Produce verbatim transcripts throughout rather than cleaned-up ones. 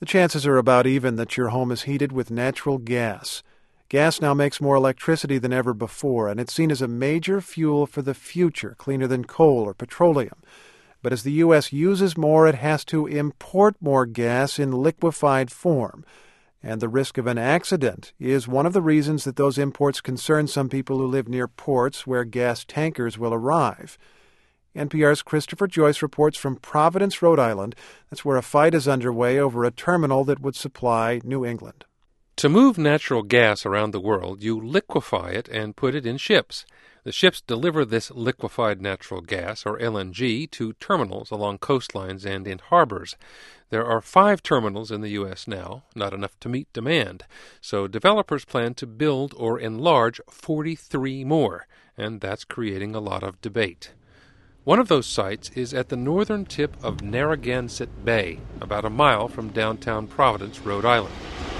The chances are about even that your home is heated with natural gas. Gas now makes more electricity than ever before, and it's seen as a major fuel for the future, cleaner than coal or petroleum. But as the U S uses more, it has to import more gas in liquefied form. And the risk of an accident is one of the reasons that those imports concern some people who live near ports where gas tankers will arrive. N P R's Christopher Joyce reports from Providence, Rhode Island. That's where a fight is underway over a terminal that would supply New England. To move natural gas around the world, you liquefy it and put it in ships. The ships deliver this liquefied natural gas, or L N G, to terminals along coastlines and in harbors. There are five terminals in the U S now, not enough to meet demand, so developers plan to build or enlarge forty-three more, and that's creating a lot of debate. One of those sites is at the northern tip of Narragansett Bay, about a mile from downtown Providence, Rhode Island.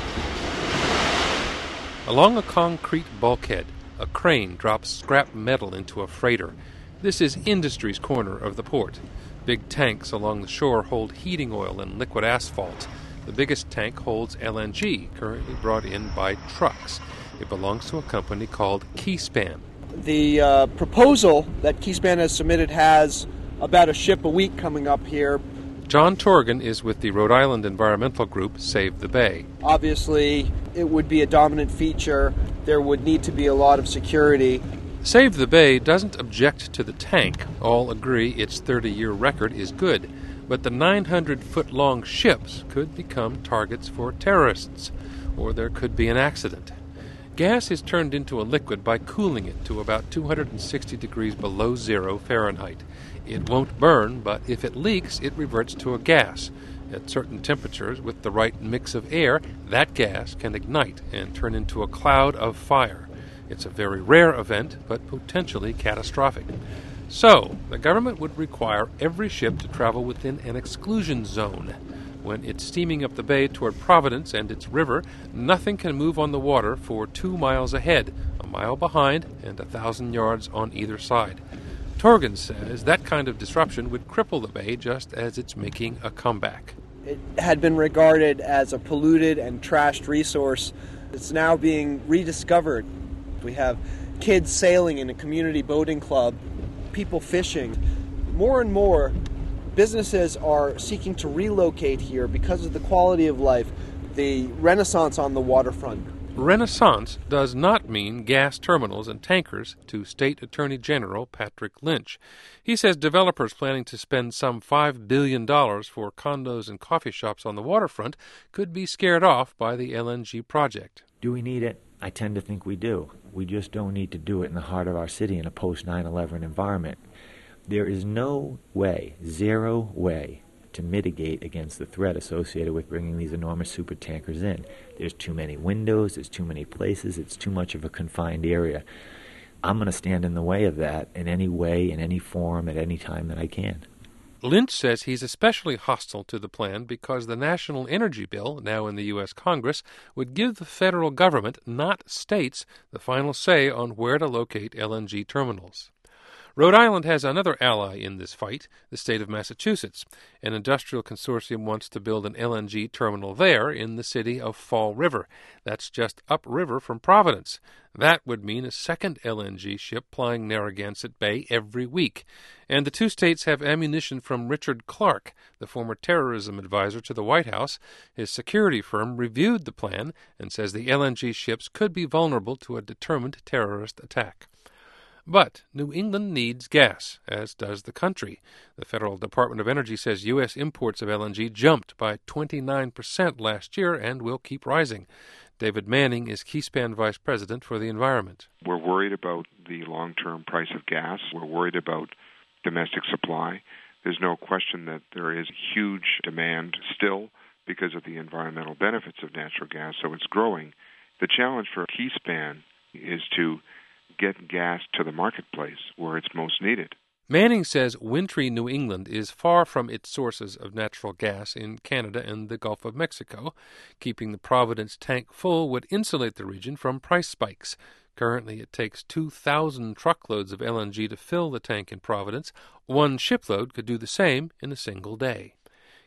Along a concrete bulkhead, a crane drops scrap metal into a freighter. This is industry's corner of the port. Big tanks along the shore hold heating oil and liquid asphalt. The biggest tank holds L N G, currently brought in by trucks. It belongs to a company called Keyspan. The uh, proposal that Keyspan has submitted has about a ship a week coming up here. John Torgan is with the Rhode Island environmental group Save the Bay. Obviously, it would be a dominant feature. There would need to be a lot of security. Save the Bay doesn't object to the tank. All agree its thirty-year record is good. But the nine hundred foot long ships could become targets for terrorists, or there could be an accident. Gas is turned into a liquid by cooling it to about two hundred sixty degrees below zero Fahrenheit. It won't burn, but if it leaks, it reverts to a gas. At certain temperatures, with the right mix of air, that gas can ignite and turn into a cloud of fire. It's a very rare event, but potentially catastrophic. So, the government would require every ship to travel within an exclusion zone. When it's steaming up the bay toward Providence and its river, nothing can move on the water for two miles ahead, a mile behind, and a thousand yards on either side. Torgan says that kind of disruption would cripple the bay just as it's making a comeback. It had been regarded as a polluted and trashed resource. It's now being rediscovered. We have kids sailing in a community boating club, people fishing. More and more, businesses are seeking to relocate here because of the quality of life, the renaissance on the waterfront. Renaissance does not mean gas terminals and tankers, to State Attorney General Patrick Lynch. He says developers planning to spend some five billion dollars for condos and coffee shops on the waterfront could be scared off by the L N G project. Do we need it? I tend to think we do. We just don't need to do it in the heart of our city in a post nine eleven environment. There is no way, zero way, to mitigate against the threat associated with bringing these enormous super tankers in. There's too many windows, there's too many places, it's too much of a confined area. I'm going to stand in the way of that in any way, in any form, at any time that I can. Lynch says he's especially hostile to the plan because the National Energy Bill, now in the U S Congress, would give the federal government, not states, the final say on where to locate L N G terminals. Rhode Island has another ally in this fight, the state of Massachusetts. An industrial consortium wants to build an L N G terminal there in the city of Fall River. That's just upriver from Providence. That would mean a second L N G ship plying Narragansett Bay every week. And the two states have ammunition from Richard Clark, the former terrorism advisor to the White House. His security firm reviewed the plan and says the L N G ships could be vulnerable to a determined terrorist attack. But New England needs gas, as does the country. The Federal Department of Energy says U S imports of L N G jumped by twenty-nine percent last year and will keep rising. David Manning is Keyspan Vice President for the Environment. We're worried about the long-term price of gas. We're worried about domestic supply. There's no question that there is huge demand still because of the environmental benefits of natural gas, so it's growing. The challenge for Keyspan is to get gas to the marketplace where it's most needed. Manning says wintry New England is far from its sources of natural gas in Canada and the Gulf of Mexico. Keeping the Providence tank full would insulate the region from price spikes. Currently, it takes two thousand truckloads of L N G to fill the tank in Providence. One shipload could do the same in a single day.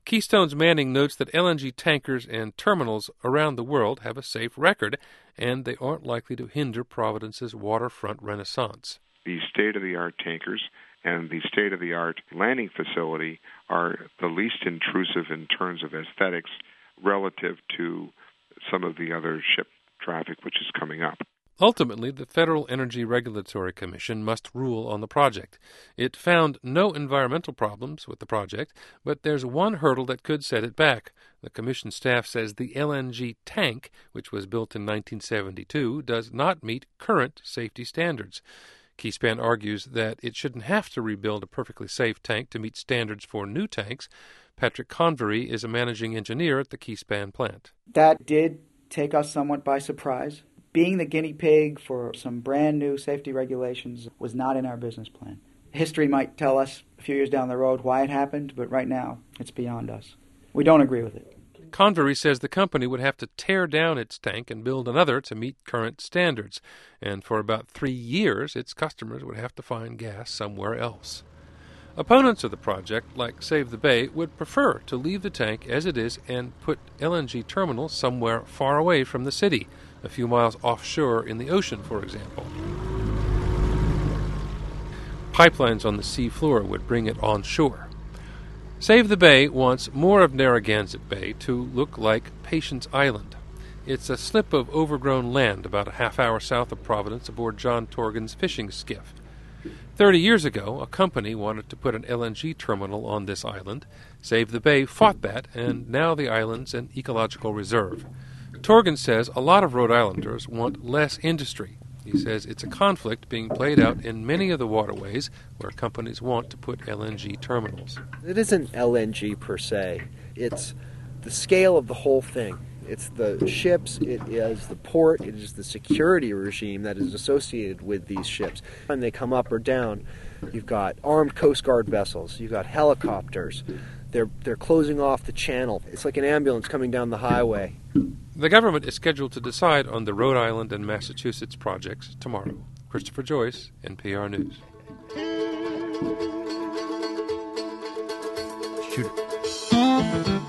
Keystone's Manning notes that L N G tankers and terminals around the world have a safe record, and they aren't likely to hinder Providence's waterfront renaissance. The state-of-the-art tankers and the state-of-the-art landing facility are the least intrusive in terms of aesthetics relative to some of the other ship traffic which is coming up. Ultimately, the Federal Energy Regulatory Commission must rule on the project. It found no environmental problems with the project, but there's one hurdle that could set it back. The Commission staff says the L N G tank, which was built in nineteen seventy-two, does not meet current safety standards. Keyspan argues that it shouldn't have to rebuild a perfectly safe tank to meet standards for new tanks. Patrick Convery is a managing engineer at the Keyspan plant. That did take us somewhat by surprise. Being the guinea pig for some brand new safety regulations was not in our business plan. History might tell us a few years down the road why it happened, but right now it's beyond us. We don't agree with it. Convery says the company would have to tear down its tank and build another to meet current standards, and for about three years its customers would have to find gas somewhere else. Opponents of the project, like Save the Bay, would prefer to leave the tank as it is and put L N G terminals somewhere far away from the city, a few miles offshore in the ocean, for example. Pipelines on the sea floor would bring it onshore. Save the Bay wants more of Narragansett Bay to look like Patience Island. It's a slip of overgrown land about a half hour south of Providence aboard John Torgan's fishing skiff. Thirty years ago, a company wanted to put an L N G terminal on this island. Save the Bay fought that, and now the island's an ecological reserve. Torgan says a lot of Rhode Islanders want less industry. He says it's a conflict being played out in many of the waterways where companies want to put L N G terminals. It isn't L N G per se. It's the scale of the whole thing. It's the ships, it is the port, it is the security regime that is associated with these ships. When they come up or down, you've got armed Coast Guard vessels, you've got helicopters. They're they're closing off the channel. It's like an ambulance coming down the highway. The government is scheduled to decide on the Rhode Island and Massachusetts projects tomorrow. Christopher Joyce, N P R News. Shoot it.